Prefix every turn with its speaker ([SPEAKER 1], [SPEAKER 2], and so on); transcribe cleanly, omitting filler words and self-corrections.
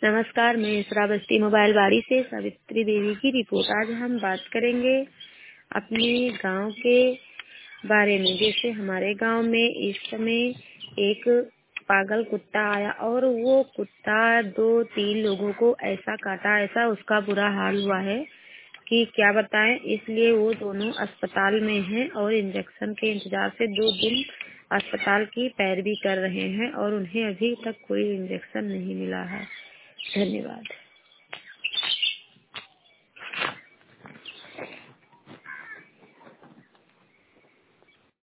[SPEAKER 1] नमस्कार, मैं श्रावस्ती मोबाइल बाड़ी से सावित्री देवी की रिपोर्ट। आज हम बात करेंगे अपने गांव के बारे में। जैसे हमारे गांव में इस समय एक पागल कुत्ता आया और वो कुत्ता 2-3 लोगों को ऐसा काटा, ऐसा उसका बुरा हाल हुआ है कि क्या बताएं। इसलिए वो दोनों अस्पताल में हैं और इंजेक्शन के इंतजार से 2 दिन अस्पताल की पैरवी कर रहे हैं और उन्हें अभी तक कोई इंजेक्शन नहीं मिला है। धन्यवाद।